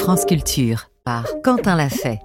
France Culture par Quentin Lafay.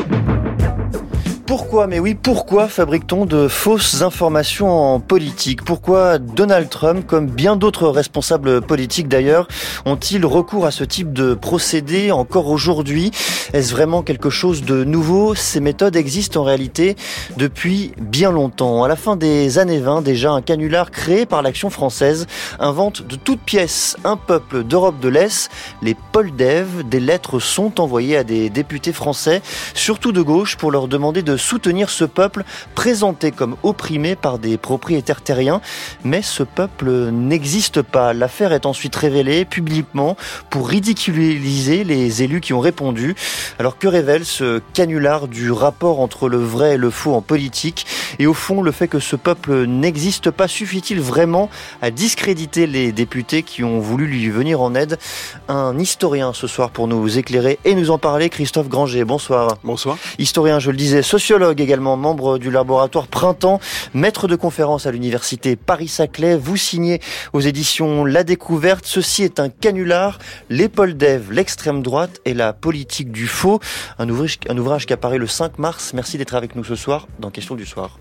Pourquoi fabrique-t-on de fausses informations en politique ? Pourquoi Donald Trump, comme bien d'autres responsables politiques d'ailleurs, ont-ils recours à ce type de procédé encore aujourd'hui ? Est-ce vraiment quelque chose de nouveau ? Ces méthodes existent en réalité depuis bien longtemps. À la fin des années 20, déjà, un canular créé par l'Action française invente de toutes pièces un peuple d'Europe de l'Est, les Poldev. Des lettres sont envoyées à des députés français, surtout de gauche, pour leur demander de soutenir ce peuple présenté comme opprimé par des propriétaires terriens. Mais ce peuple n'existe pas. L'affaire est ensuite révélée publiquement pour ridiculiser les élus qui ont répondu. Alors que révèle ce canular du rapport entre le vrai et le faux en politique ? Et au fond, le fait que ce peuple n'existe pas suffit-il vraiment à discréditer les députés qui ont voulu lui venir en aide ? Un historien ce soir pour nous éclairer et nous en parler, Christophe Granger. Bonsoir. Bonsoir. Historien, je le disais, sociologue également, membre du laboratoire Printemps, maître de conférence à l'université Paris-Saclay. Vous signez aux éditions La Découverte. Ceci est un canular, les Poldev, l'extrême droite et la politique du faux. Un ouvrage qui apparaît le 5 mars. Merci d'être avec nous ce soir dans Question du soir.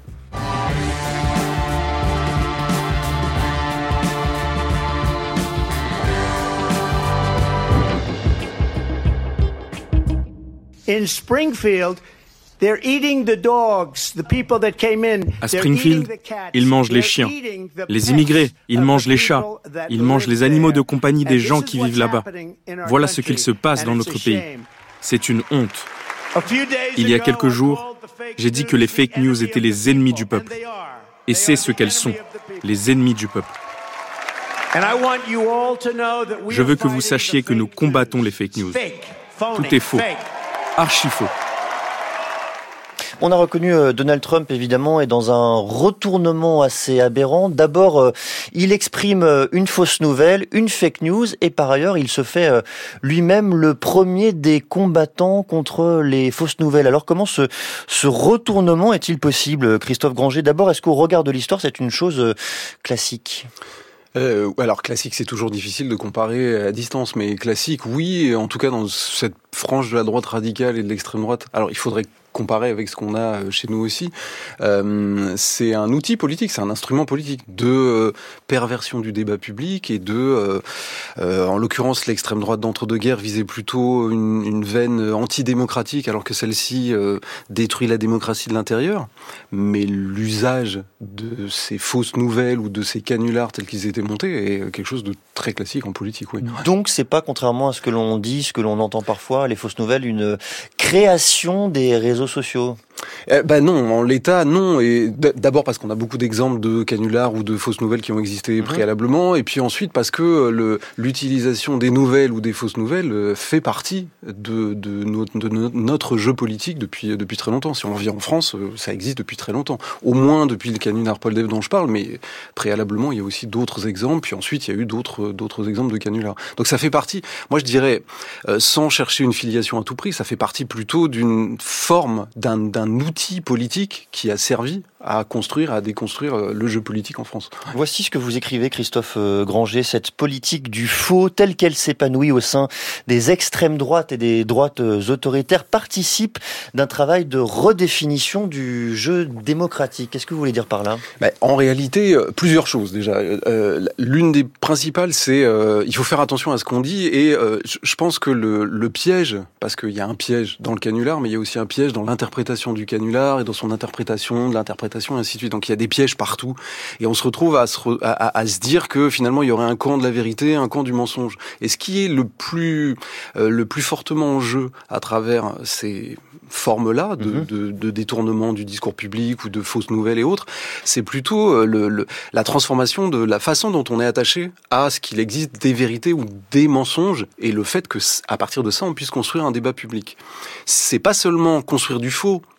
In Springfield, they're eating the dogs, the people that came in. À Springfield, ils mangent les chiens. Les immigrés, ils mangent les chats. Ils mangent les animaux de compagnie des gens qui vivent là-bas. Voilà ce qu'il se passe dans notre pays. C'est une honte. Il y a quelques jours, j'ai dit que les fake news étaient les ennemis du peuple. Et c'est ce qu'elles sont, les ennemis du peuple. Je veux que vous sachiez que nous combattons les fake news. Tout est faux. Archi faux. On a reconnu Donald Trump, évidemment, est dans un retournement assez aberrant. D'abord, il exprime une fausse nouvelle, une fake news, et par ailleurs, il se fait lui-même le premier des combattants contre les fausses nouvelles. Alors, comment ce retournement est-il possible, Christophe Granger ? D'abord, est-ce qu'au regard de l'histoire, c'est une chose classique ? Alors classique, c'est toujours difficile de comparer à distance, mais classique, oui, en tout cas dans cette frange de la droite radicale et de l'extrême droite. Alors il faudrait comparer avec ce qu'on a chez nous aussi. C'est un outil politique, c'est un instrument politique de perversion du débat public et en l'occurrence, l'extrême droite d'entre-deux-guerres visait plutôt une veine antidémocratique, alors que celle-ci détruit la démocratie de l'intérieur. Mais l'usage de ces fausses nouvelles ou de ces canulars tels qu'ils étaient montés est quelque chose de très classique en politique, oui. Donc c'est pas, contrairement à ce que l'on dit, ce que l'on entend parfois, les fausses nouvelles, une création des réseaux sociaux ? Non, en l'état, non. Et d'abord parce qu'on a beaucoup d'exemples de canulars ou de fausses nouvelles qui ont existé préalablement, et puis ensuite parce que l'utilisation des nouvelles ou des fausses nouvelles fait partie de notre jeu politique depuis très longtemps. Si on revient en France, ça existe depuis très longtemps. Au moins depuis le canular Poldev dont je parle, mais préalablement, il y a aussi d'autres exemples, puis ensuite il y a eu d'autres exemples de canulars. Donc ça fait partie, moi je dirais, sans chercher une filiation à tout prix, ça fait partie plutôt d'une forme, d'un outil politique qui a servi à construire, à déconstruire le jeu politique en France. Voici ce que vous écrivez, Christophe Granger, cette politique du faux telle qu'elle s'épanouit au sein des extrêmes droites et des droites autoritaires participe d'un travail de redéfinition du jeu démocratique. Qu'est-ce que vous voulez dire par là ? En réalité, plusieurs choses déjà. L'une des principales, c'est il faut faire attention à ce qu'on dit et je pense que le piège, parce qu'il y a un piège dans le canular, mais il y a aussi un piège dans l'interprétation du canular et dans son interprétation de l'interprétation et ainsi de suite. Donc il y a des pièges partout et on se retrouve à se dire que finalement il y aurait un camp de la vérité, un camp du mensonge. Et ce qui est le plus fortement en jeu à travers ces formes-là de détournement du discours public ou de fausses nouvelles et autres, c'est plutôt la transformation de la façon dont on est attaché à ce qu'il existe des vérités ou des mensonges et le fait que à partir de ça on puisse construire un débat public. C'est pas seulement construire du faux,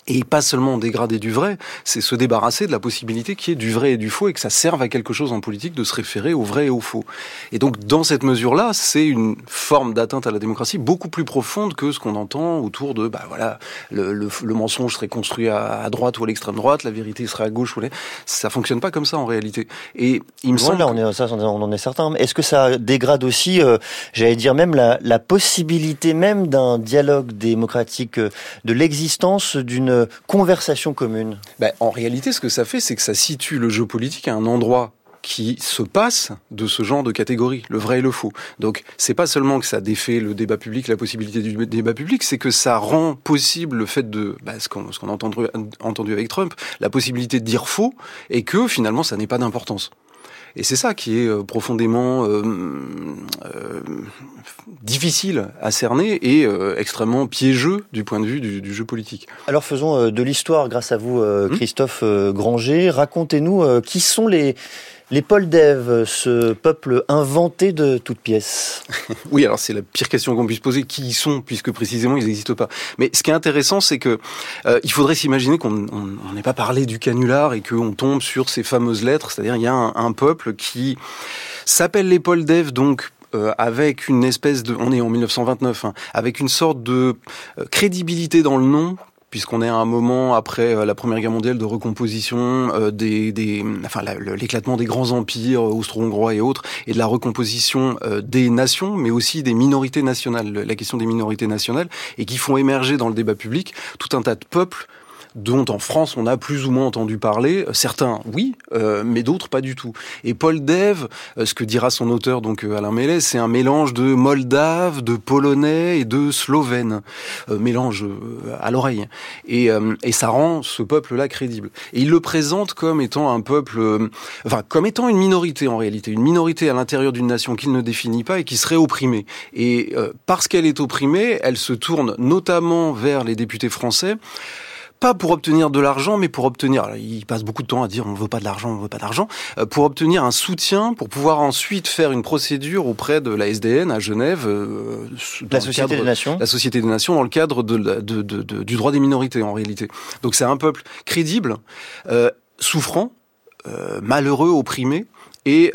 Et pas seulement dégrader du vrai, c'est se débarrasser de la possibilité qu'il y ait du vrai et du faux et que ça serve à quelque chose en politique de se référer au vrai et au faux. Et donc, dans cette mesure-là, c'est une forme d'atteinte à la démocratie beaucoup plus profonde que ce qu'on entend autour de, le mensonge serait construit à droite ou à l'extrême droite, la vérité serait à gauche ça fonctionne pas comme ça en réalité. Et il me semble là, on en est certain. Mais est-ce que ça dégrade aussi, j'allais dire même la possibilité même d'un dialogue démocratique, de l'existence d'une conversation commune? En réalité, ce que ça fait, c'est que ça situe le jeu politique à un endroit qui se passe de ce genre de catégories, le vrai et le faux. Donc, c'est pas seulement que ça défait le débat public, la possibilité du débat public, c'est que ça rend possible le fait de, ce qu'on a entendu avec Trump, la possibilité de dire faux, et que finalement, ça n'ait pas d'importance. Et c'est ça qui est profondément difficile à cerner et extrêmement piégeux du point de vue du jeu politique. Alors faisons de l'histoire grâce à vous, Christophe Granger. Racontez-nous qui sont les Poldev, ce peuple inventé de toutes pièces. Oui, alors c'est la pire question qu'on puisse poser. Qui ils sont, puisque précisément ils n'existent pas. Mais ce qui est intéressant, c'est que il faudrait s'imaginer qu'on n'ait pas parlé du canular et qu'on tombe sur ces fameuses lettres. C'est-à-dire, il y a un peuple qui s'appelle les Poldev, donc avec une espèce de, on est en 1929, avec une sorte de crédibilité dans le nom, puisqu'on est à un moment après la Première Guerre mondiale de recomposition l'éclatement des grands empires austro-hongrois et autres, et de la recomposition des nations, mais aussi des minorités nationales, la question des minorités nationales, et qui font émerger dans le débat public tout un tas de peuples dont en France on a plus ou moins entendu parler, certains oui, mais d'autres pas du tout. Et Poldev, ce que dira son auteur donc Alain Mellet, c'est un mélange de moldave, de polonais et de slovène, mélange à l'oreille. Et ça rend ce peuple-là crédible. Et il le présente comme étant un peuple, comme étant une minorité en réalité, une minorité à l'intérieur d'une nation qu'il ne définit pas et qui serait opprimée. Et parce qu'elle est opprimée, elle se tourne notamment vers les députés français, pas pour obtenir de l'argent, mais pour obtenir, il passe beaucoup de temps à dire on veut pas de l'argent, pour obtenir un soutien, pour pouvoir ensuite faire une procédure auprès de la SDN à Genève, la Société des Nations. La Société des Nations dans le cadre du droit des minorités en réalité. Donc c'est un peuple crédible, souffrant, malheureux, opprimé, et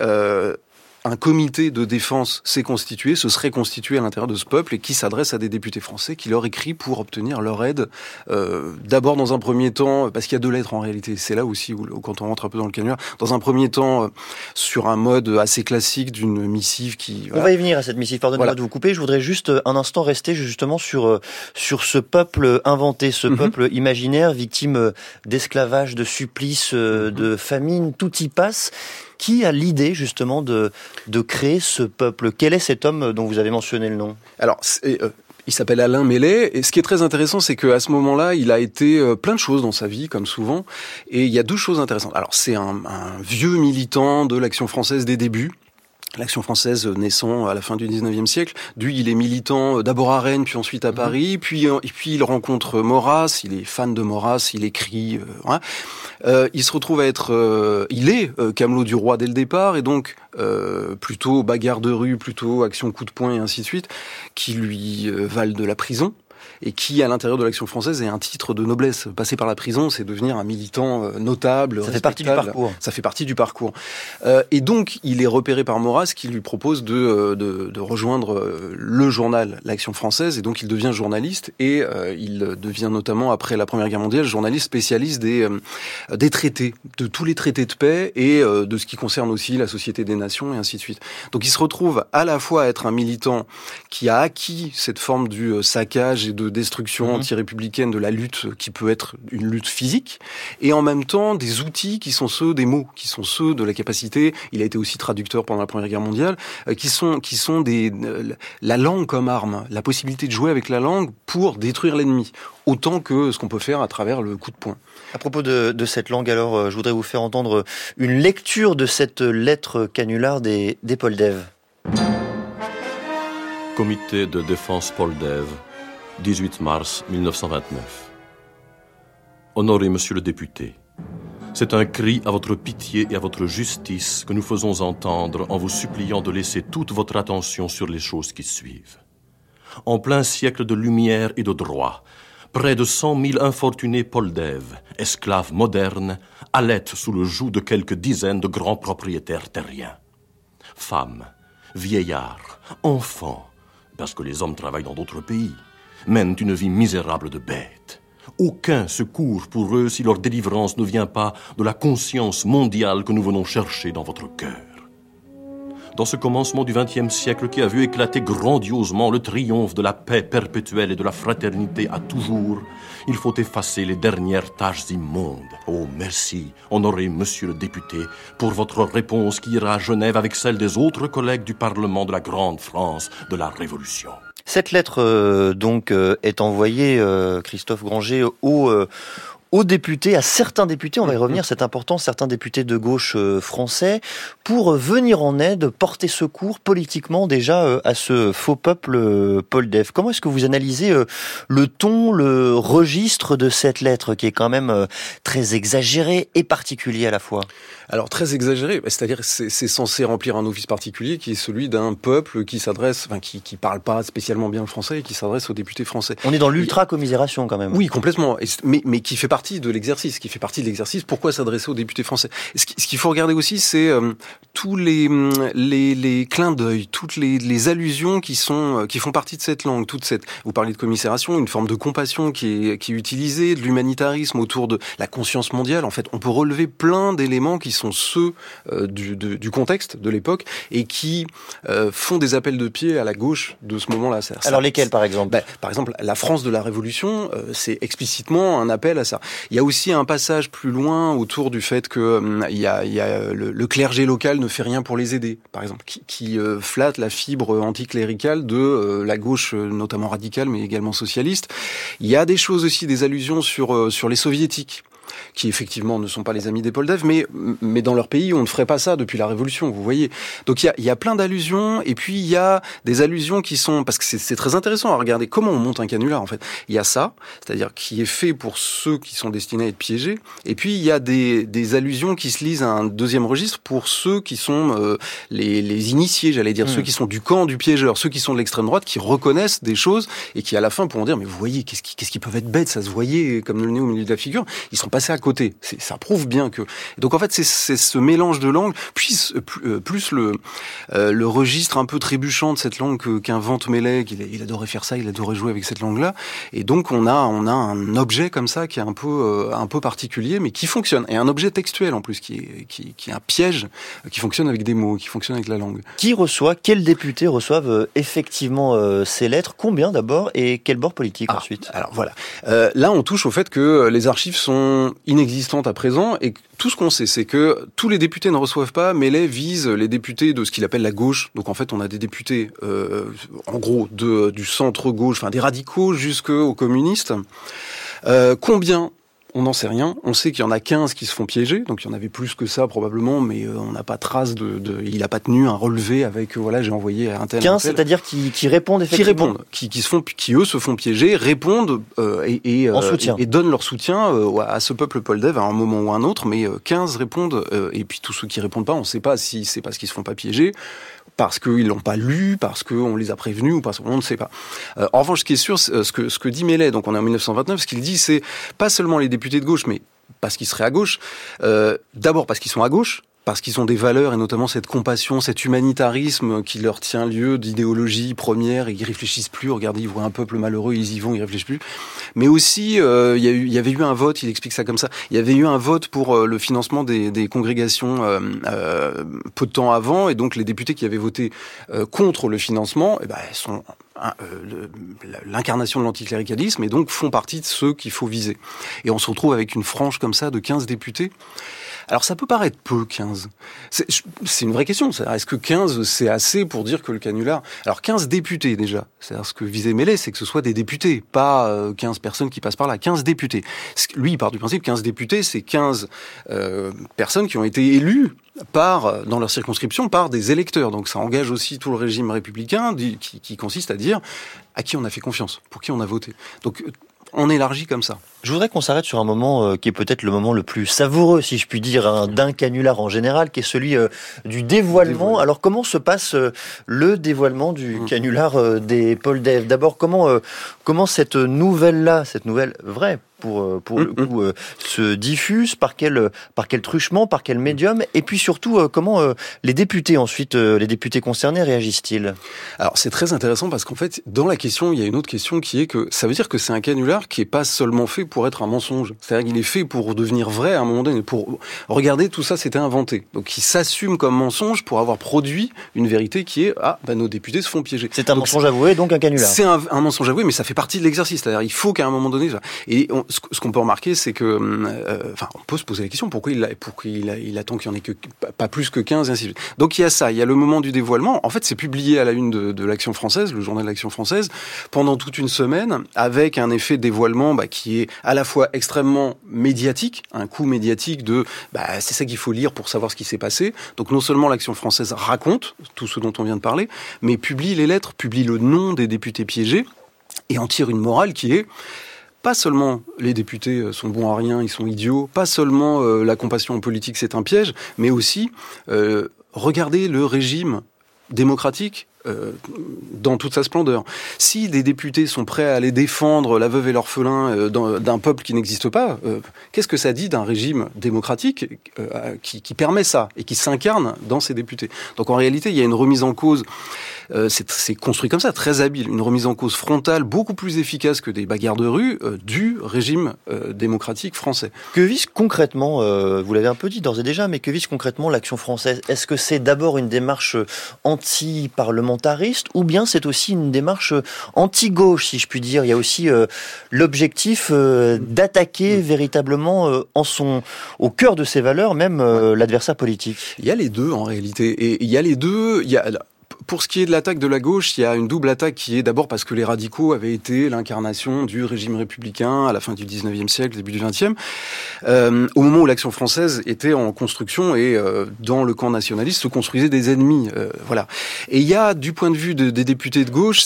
un comité de défense se serait constitué à l'intérieur de ce peuple et qui s'adresse à des députés français qui leur écrit pour obtenir leur aide. D'abord dans un premier temps, parce qu'il y a 2 lettres en réalité, c'est là aussi où quand on rentre un peu dans le canular, dans un premier temps sur un mode assez classique d'une missive qui... On va y venir à cette missive, pardonnez-moi de vous couper, je voudrais juste un instant rester justement sur ce peuple inventé, ce peuple imaginaire, victime d'esclavage, de supplices, de famine, tout y passe. Qui a l'idée justement de créer ce peuple? Quel est cet homme dont vous avez mentionné le nom? Alors, il s'appelle Alain Mellet, et ce qui est très intéressant, c'est qu'à ce moment-là, il a été plein de choses dans sa vie, comme souvent, et il y a 2 choses intéressantes. Alors, c'est un vieux militant de l'Action française des débuts, l'Action française naissant à la fin du 19e siècle. Lui, il est militant d'abord à Rennes, puis ensuite à Paris, puis il rencontre Maurras, il est fan de Maurras, il écrit... il se retrouve à être... il est camelot du roi dès le départ, et donc plutôt bagarre de rue, plutôt action coup de poing et ainsi de suite, qui lui valent de la prison, et qui, à l'intérieur de l'Action française, est un titre de noblesse. Passer par la prison, c'est devenir un militant notable, ça fait partie du parcours. Ça fait partie du parcours. Et donc, il est repéré par Maurras, qui lui propose de rejoindre le journal L'Action française, et donc il devient journaliste, et il devient notamment, après la Première Guerre mondiale, journaliste spécialiste des traités, de tous les traités de paix, et de ce qui concerne aussi la Société des Nations, et ainsi de suite. Donc il se retrouve à la fois à être un militant qui a acquis cette forme du saccage et de destruction anti-républicaine de la lutte qui peut être une lutte physique, et en même temps des outils qui sont ceux des mots, qui sont ceux de la capacité, il a été aussi traducteur pendant la Première Guerre mondiale, qui sont la langue comme arme, la possibilité de jouer avec la langue pour détruire l'ennemi, autant que ce qu'on peut faire à travers le coup de poing. À propos de cette langue, alors, je voudrais vous faire entendre une lecture de cette lettre canular des Poldev. Comité de défense Poldev, 18 mars 1929. Honoré Monsieur le député, c'est un cri à votre pitié et à votre justice que nous faisons entendre en vous suppliant de laisser toute votre attention sur les choses qui suivent. En plein siècle de lumière et de droit, Près de 100 000 infortunés Poldèves, esclaves modernes, allaitent sous le joug de quelques dizaines de grands propriétaires terriens. Femmes, vieillards, enfants, parce que les hommes travaillent dans d'autres pays, mènent une vie misérable de bêtes. Aucun secours pour eux si leur délivrance ne vient pas de la conscience mondiale que nous venons chercher dans votre cœur. Dans ce commencement du XXe siècle qui a vu éclater grandiosement le triomphe de la paix perpétuelle et de la fraternité à toujours, il faut effacer les dernières taches immondes. Oh, merci, honoré monsieur le député, pour votre réponse qui ira à Genève avec celle des autres collègues du Parlement de la Grande France de la Révolution. Cette lettre est envoyée, Christophe Granger, aux députés, à certains députés, on va y revenir, c'est important, certains députés de gauche français, pour venir en aide, porter secours politiquement déjà à ce faux peuple Poldève. Comment est-ce que vous analysez le ton, le registre de cette lettre qui est quand même très exagéré et particulier à la fois ? Alors très exagéré, c'est-à-dire c'est censé remplir un office particulier qui est celui d'un peuple qui s'adresse, qui parle pas spécialement bien le français et qui s'adresse aux députés français. On est dans l'ultra-commisération quand même. Oui, complètement, mais qui fait partie de l'exercice. Pourquoi s'adresser aux députés français ? Ce qu'il faut regarder aussi, c'est tous les clins d'œil, toutes les allusions qui font partie de cette langue, vous parlez de commisération, une forme de compassion qui est utilisée, de l'humanitarisme autour de la conscience mondiale. En fait, on peut relever plein d'éléments qui sont ceux du contexte de l'époque et qui font des appels de pied à la gauche de ce moment-là. Alors lesquels, par exemple ? Par exemple, la France de la Révolution, c'est explicitement un appel à ça. Il y a aussi un passage plus loin autour du fait que il y a le clergé local ne fait rien pour les aider, par exemple, qui flatte la fibre anticléricale de la gauche, notamment radicale, mais également socialiste. Il y a des choses aussi, des allusions sur les soviétiques, qui effectivement ne sont pas les amis des Poldèves, mais dans leur pays, on ne ferait pas ça depuis la Révolution, vous voyez. Donc il y a plein d'allusions, et puis il y a des allusions qui sont... Parce que c'est très intéressant à regarder comment on monte un canular, en fait. Il y a ça, c'est-à-dire qui est fait pour ceux qui sont destinés à être piégés, et puis il y a des allusions qui se lisent à un deuxième registre pour ceux qui sont les initiés, j'allais dire, ceux qui sont du camp du piégeur, ceux qui sont de l'extrême droite, qui reconnaissent des choses, et qui à la fin pourront dire, mais vous voyez, qu'est-ce qui peuvent être bêtes, ça se voyait comme le nez au milieu de la figure, ils sont passés à côté. Ça prouve bien que... Donc en fait, c'est ce mélange de langues, plus le registre un peu trébuchant de cette langue qu'invente Mellègue. Il adorait faire ça, il adorait jouer avec cette langue-là. Et donc on a un objet comme ça qui est un peu particulier, mais qui fonctionne. Et un objet textuel en plus, qui est un piège, qui fonctionne avec des mots, qui fonctionne avec la langue. Quels députés reçoivent effectivement ces lettres ? Combien d'abord ? Et quel bord politique ensuite ? Alors voilà. Là, on touche au fait que les archives sont inexistantes à présent, et tout ce qu'on sait, c'est que tous les députés ne reçoivent pas, mais les visent les députés de ce qu'il appelle la gauche. Donc en fait, on a des députés, en gros, du centre-gauche, enfin des radicaux jusqu'aux communistes. Combien ? On n'en sait rien. On sait qu'il y en a 15 qui se font piéger, donc il y en avait plus que ça probablement, mais on n'a pas trace il n'a pas tenu un relevé avec j'ai envoyé à un tel. 15, c'est-à-dire qui répondent effectivement. Qui eux se font piéger, répondent en soutien. Et donnent leur soutien à ce peuple Poldève à un moment ou à un autre, mais 15 répondent, et puis tous ceux qui répondent pas, on ne sait pas si c'est parce qu'ils se font pas piéger, parce qu'ils l'ont pas lu, parce qu'on les a prévenus, ou parce qu'on ne sait pas. En revanche, ce qui est sûr, ce que dit Mellègue, donc on est en 1929, ce qu'il dit, c'est pas seulement les députés de gauche, mais parce qu'ils seraient à gauche, d'abord parce qu'ils sont à gauche, parce qu'ils ont des valeurs, et notamment cette compassion, cet humanitarisme qui leur tient lieu d'idéologie première, et ils réfléchissent plus. Regardez, ils voient un peuple malheureux, ils y vont, ils réfléchissent plus. Mais aussi, il y avait eu un vote, il explique ça comme ça, il y avait eu un vote pour le financement des congrégations peu de temps avant, et donc les députés qui avaient voté contre le financement, sont l'incarnation de l'anticléricalisme, et donc font partie de ceux qu'il faut viser. Et on se retrouve avec une frange comme ça de 15 députés. Alors ça peut paraître peu, 15. C'est une vraie question. Est-ce que 15, c'est assez pour dire que le canular... Alors 15 députés déjà. C'est-à-dire ce que visait Mellègue, c'est que ce soit des députés, pas 15 personnes qui passent par là. 15 députés. Lui, il part du principe 15 députés, c'est 15 personnes qui ont été élues dans leur circonscription par des électeurs. Donc ça engage aussi tout le régime républicain qui consiste à dire à qui on a fait confiance, pour qui on a voté. Donc on élargit comme ça. Je voudrais qu'on s'arrête sur un moment qui est peut-être le moment le plus savoureux, si je puis dire, d'un canular en général, qui est celui du dévoilement. Alors comment se passe le dévoilement du canular des Poldev ? D'abord, comment cette nouvelle vraie, pour le coup, se diffuse, par quel truchement, par quel médium, et puis surtout comment les députés ensuite, les députés concernés réagissent-ils ? Alors c'est très intéressant parce qu'en fait dans la question il y a une autre question qui est que ça veut dire que c'est un canular qui est pas seulement fait pour être un mensonge, c'est-à-dire qu'il est fait pour devenir vrai à un moment donné, pour regarder tout ça c'était inventé, donc il s'assume comme mensonge pour avoir produit une vérité qui est nos députés se font piéger. C'est un mensonge avoué, donc un canular. C'est un mensonge avoué, mais ça fait partie de l'exercice, c'est-à-dire il faut qu'à un moment donné ce qu'on peut remarquer, c'est que, on peut se poser la question pourquoi il attend qu'il y en ait que pas plus que 15 et ainsi de suite. Donc il y a ça, il y a le moment du dévoilement. En fait, c'est publié à la une de l'Action française, le journal de l'Action française, pendant toute une semaine, avec un effet de dévoilement qui est à la fois extrêmement médiatique, un coup médiatique de c'est ça qu'il faut lire pour savoir ce qui s'est passé. Donc non seulement l'Action française raconte tout ce dont on vient de parler, mais publie les lettres, publie le nom des députés piégés et en tire une morale qui est pas seulement les députés sont bons à rien, ils sont idiots, pas seulement la compassion en politique c'est un piège, mais aussi regardez le régime démocratique dans toute sa splendeur. Si des députés sont prêts à aller défendre la veuve et l'orphelin d'un peuple qui n'existe pas, qu'est-ce que ça dit d'un régime démocratique qui permet ça et qui s'incarne dans ces députés ? Donc en réalité, il y a une remise en cause, c'est construit comme ça, très habile, une remise en cause frontale beaucoup plus efficace que des bagarres de rue du régime démocratique français. Que vise concrètement, vous l'avez un peu dit d'ores et déjà, mais que vise concrètement l'Action française ? Est-ce que c'est d'abord une démarche anti-parlementaire ou bien c'est aussi une démarche anti-gauche, si je puis dire. Il y a aussi l'objectif d'attaquer véritablement au cœur de ses valeurs, même l'adversaire politique. Il y a les deux en réalité. Et il y a les deux. Pour ce qui est de l'attaque de la gauche, il y a une double attaque qui est d'abord parce que les radicaux avaient été l'incarnation du régime républicain à la fin du 19e siècle, début du 20e, au moment où l'Action française était en construction et dans le camp nationaliste se construisaient des ennemis. Voilà. Et il y a, du point de vue des députés de gauche,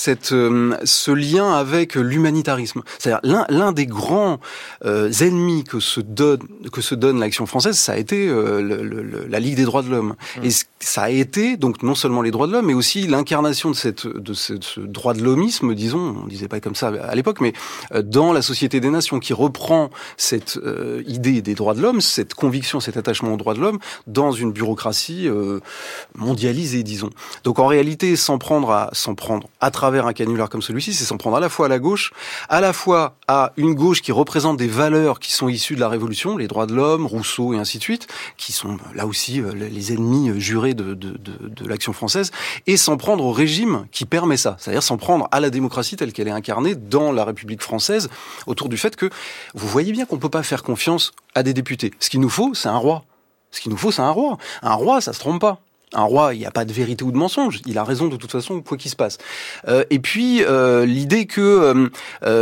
ce lien avec l'humanitarisme. C'est-à-dire l'un des grands ennemis que se donne l'Action française, ça a été la Ligue des droits de l'homme. Et ça a été donc non seulement les droits de l'homme, mais aussi l'incarnation de ce droit de l'hommisme, disons, on disait pas comme ça à l'époque, mais dans la Société des Nations, qui reprend cette idée des droits de l'homme, cette conviction, cet attachement aux droits de l'homme, dans une bureaucratie mondialisée, disons. Donc en réalité, s'en prendre à travers un canular comme celui-ci, c'est s'en prendre à la fois à la gauche, à la fois à une gauche qui représente des valeurs qui sont issues de la Révolution, les droits de l'homme, Rousseau et ainsi de suite, qui sont là aussi les ennemis jurés de l'Action française, et s'en prendre au régime qui permet ça, c'est-à-dire s'en prendre à la démocratie telle qu'elle est incarnée dans la République française, autour du fait que vous voyez bien qu'on ne peut pas faire confiance à des députés. Ce qu'il nous faut, c'est un roi. Un roi, ça se trompe pas. Un roi, il n'y a pas de vérité ou de mensonge. Il a raison de toute façon, quoi qu'il se passe. Et puis, l'idée que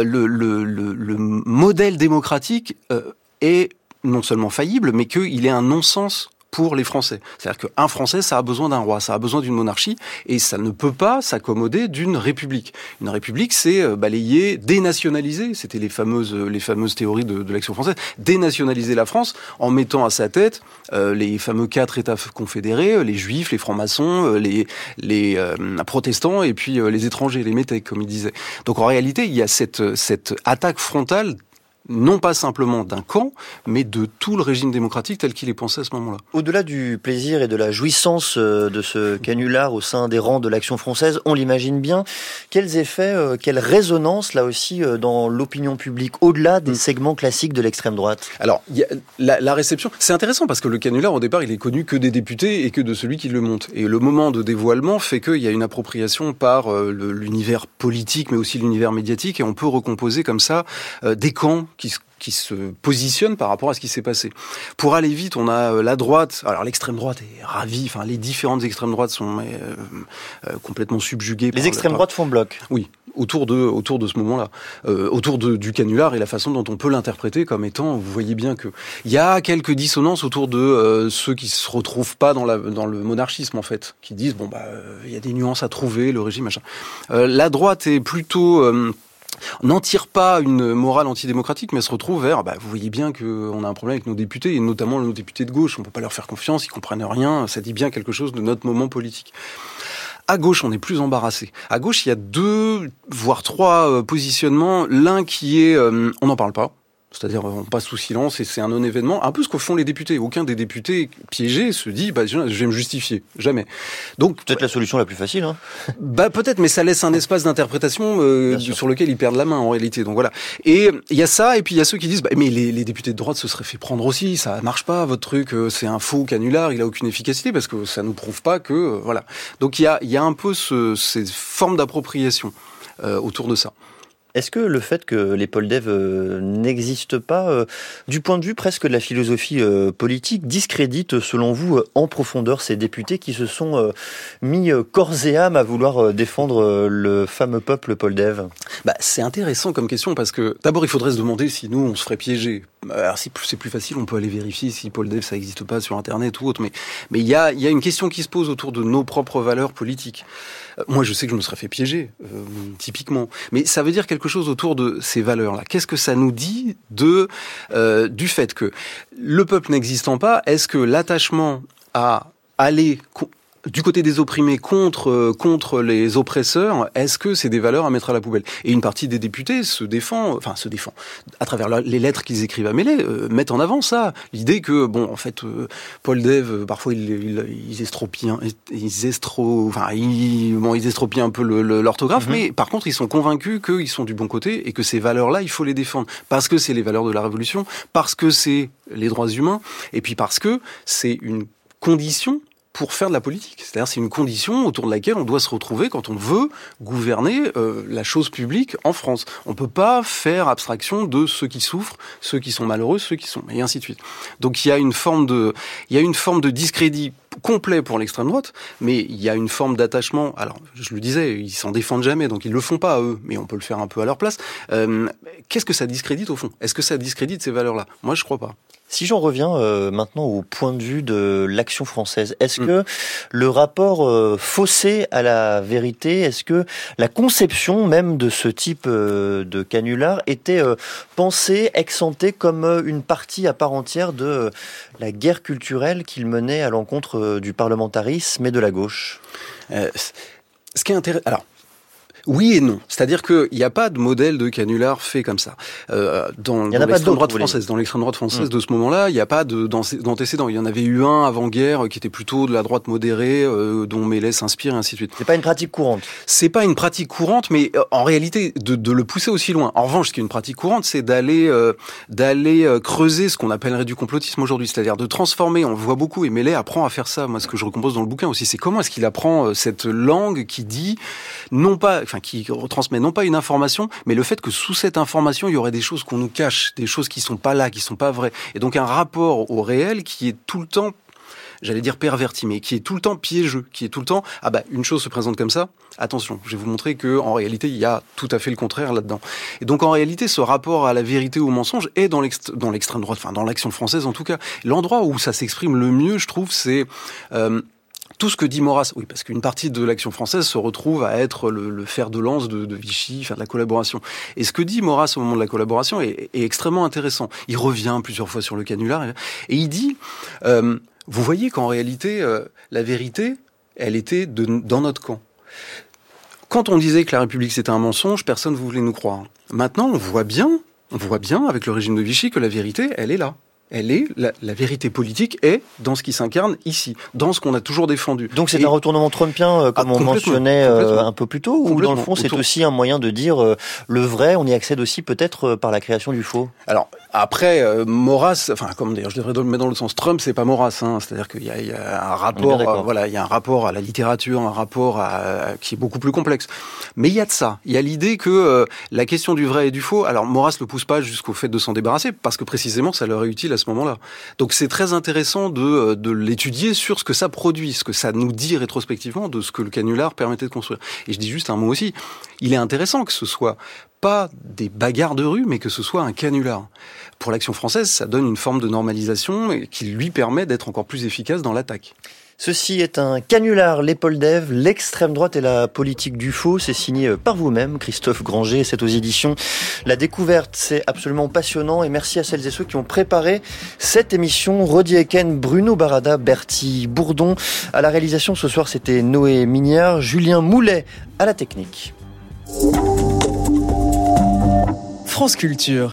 le modèle démocratique est non seulement faillible, mais qu'il est un non-sens pour les Français. C'est-à-dire qu'un Français, ça a besoin d'un roi, ça a besoin d'une monarchie, et ça ne peut pas s'accommoder d'une république. Une république, c'est balayer, dénationaliser, c'était les fameuses théories de l'Action française, dénationaliser la France en mettant à sa tête les fameux 4 États confédérés, les Juifs, les francs-maçons, les protestants, et puis les étrangers, les métèques, comme il disait. Donc en réalité, il y a cette attaque frontale, non pas simplement d'un camp, mais de tout le régime démocratique tel qu'il est pensé à ce moment-là. Au-delà du plaisir et de la jouissance de ce canular au sein des rangs de l'Action française, on l'imagine bien, quels effets, quelle résonance là aussi dans l'opinion publique, au-delà des segments classiques de l'extrême droite ? Alors, y a la réception, c'est intéressant parce que le canular, au départ, il est connu que des députés et que de celui qui le monte. Et le moment de dévoilement fait qu'il y a une appropriation par l'univers politique, mais aussi l'univers médiatique, et on peut recomposer comme ça des camps qui se positionne par rapport à ce qui s'est passé. Pour aller vite, on a la droite, alors l'extrême droite est ravie, enfin les différentes extrêmes droites sont complètement subjuguées. Les extrêmes droites font bloc. Oui, autour de ce moment-là, autour du canular et la façon dont on peut l'interpréter comme étant, vous voyez bien que il y a quelques dissonances autour de ceux qui se retrouvent pas dans le monarchisme en fait, qui disent il y a des nuances à trouver, le régime machin. La droite est plutôt n'en tire pas une morale antidémocratique, mais se retrouve vers, vous voyez bien qu'on a un problème avec nos députés, et notamment nos députés de gauche, on peut pas leur faire confiance, ils comprennent rien, ça dit bien quelque chose de notre moment politique. À gauche, on est plus embarrassé. À gauche, il y a 2, voire 3 positionnements. L'un qui est, on n'en parle pas. C'est-à-dire, on passe sous silence et c'est un non-événement. Un peu ce que font les députés. Aucun des députés piégés se dit, je vais me justifier. Jamais. Donc. Peut-être la solution la plus facile, hein. Peut-être, mais ça laisse un espace d'interprétation, sur lequel ils perdent la main, en réalité. Donc voilà. Et il y a ça, et puis il y a ceux qui disent, mais les députés de droite se seraient fait prendre aussi. Ça marche pas, votre truc, c'est un faux canular, il a aucune efficacité parce que ça nous prouve pas que, voilà. Donc il y a un peu ces formes d'appropriation, autour de ça. Est-ce que le fait que les Poldev n'existent pas, du point de vue presque de la philosophie politique, discrédite, selon vous, en profondeur ces députés qui se sont mis corps et âme à vouloir défendre le fameux peuple Poldev ? C'est intéressant comme question parce que, d'abord, il faudrait se demander si nous, on se ferait piéger. Alors, c'est plus facile, on peut aller vérifier si Poldev, ça n'existe pas sur Internet ou autre, mais il y a une question qui se pose autour de nos propres valeurs politiques. Moi, je sais que je me serais fait piéger, typiquement. Mais ça veut dire quelque chose autour de ces valeurs-là. Qu'est-ce que ça nous dit du fait que le peuple n'existant pas, est-ce que l'attachement à aller du côté des opprimés contre les oppresseurs, est-ce que c'est des valeurs à mettre à la poubelle ? Et une partie des députés se défend à travers les lettres qu'ils écrivent à Mélé, mettent en avant ça, l'idée que Poldev parfois ils estropient un peu l'orthographe, mais par contre ils sont convaincus qu'ils sont du bon côté et que ces valeurs-là il faut les défendre parce que c'est les valeurs de la Révolution, parce que c'est les droits humains et puis parce que c'est une condition pour faire de la politique. C'est-à-dire c'est une condition autour de laquelle on doit se retrouver quand on veut gouverner la chose publique en France. On peut pas faire abstraction de ceux qui souffrent, ceux qui sont malheureux, ceux qui sont... et ainsi de suite. Donc il y a une forme de discrédit complet pour l'extrême droite, mais il y a une forme d'attachement. Alors, je le disais, ils s'en défendent jamais, donc ils le font pas eux, mais on peut le faire un peu à leur place. Qu'est-ce que ça discrédite au fond ? Est-ce que ça discrédite ces valeurs-là ? Moi, je crois pas. Si j'en reviens maintenant au point de vue de l'Action française, est-ce que le rapport faussé à la vérité, est-ce que la conception même de ce type de canular était pensée, exemptée comme une partie à part entière de la guerre culturelle qu'il menait à l'encontre du parlementarisme et de la gauche ? Ce qui est intéressant... Alors, oui et non. C'est-à-dire qu'il n'y a pas de modèle de canular fait comme ça. Dans l'extrême droite française, de ce moment-là, il n'y a pas d'antécédent. Il y en avait eu un avant-guerre qui était plutôt de la droite modérée, dont Mélé s'inspire et ainsi de suite. C'est pas une pratique courante. C'est pas une pratique courante, mais en réalité, de le pousser aussi loin. En revanche, ce qui est une pratique courante, c'est d'aller creuser ce qu'on appellerait du complotisme aujourd'hui. C'est-à-dire de transformer, on le voit beaucoup, et Mélé apprend à faire ça. Moi, ce que je recompose dans le bouquin aussi, c'est comment est-ce qu'il apprend cette langue qui dit, qui retransmet non pas une information, mais le fait que sous cette information, il y aurait des choses qu'on nous cache, des choses qui sont pas là, qui sont pas vraies. Et donc un rapport au réel qui est tout le temps, j'allais dire perverti, mais qui est tout le temps piégeux, qui est tout le temps, une chose se présente comme ça, attention, je vais vous montrer que en réalité, il y a tout à fait le contraire là-dedans. Et donc en réalité, ce rapport à la vérité ou au mensonge est dans l'extrême droite, dans l'Action française en tout cas. L'endroit où ça s'exprime le mieux, je trouve, c'est... tout ce que dit Maurras, oui, parce qu'une partie de l'Action française se retrouve à être le fer de lance de Vichy, de la collaboration. Et ce que dit Maurras au moment de la collaboration est extrêmement intéressant. Il revient plusieurs fois sur le canular et il dit, vous voyez qu'en réalité, la vérité, elle était dans notre camp. Quand on disait que la République c'était un mensonge, personne ne voulait nous croire. Maintenant, on voit bien avec le régime de Vichy que la vérité, elle est là. La vérité politique est dans ce qui s'incarne ici, dans ce qu'on a toujours défendu. Donc c'est un retournement trumpien, comme on mentionnait un peu plus tôt, ou dans le fond c'est aussi un moyen de dire le vrai, on y accède aussi peut-être par la création du faux ? Alors, après, Maurras, comme d'ailleurs je devrais le mettre dans le sens, Trump c'est pas Maurras, c'est-à-dire qu'il y a un rapport, il y a un rapport à la littérature, un rapport qui est beaucoup plus complexe. Mais il y a de ça, il y a l'idée que la question du vrai et du faux, alors Maurras le pousse pas jusqu'au fait de s'en débarrasser, parce que précisément ça leur est utile à ce moment-là. Donc c'est très intéressant de l'étudier sur ce que ça produit, ce que ça nous dit rétrospectivement de ce que le canular permettait de construire. Et je dis juste un mot aussi, il est intéressant que ce soit pas des bagarres de rue, mais que ce soit un canular. Pour l'Action française, ça donne une forme de normalisation qui lui permet d'être encore plus efficace dans l'attaque. Ceci est un canular, les Poldev, l'extrême droite et la politique du faux. C'est signé par vous-même, Christophe Granger. C'est aux éditions La Découverte. C'est absolument passionnant et merci à celles et ceux qui ont préparé cette émission. Rodi Eken, Bruno Barada, Bertie Bourdon. À la réalisation ce soir, c'était Noé Mignard, Julien Moulet à la technique. France Culture.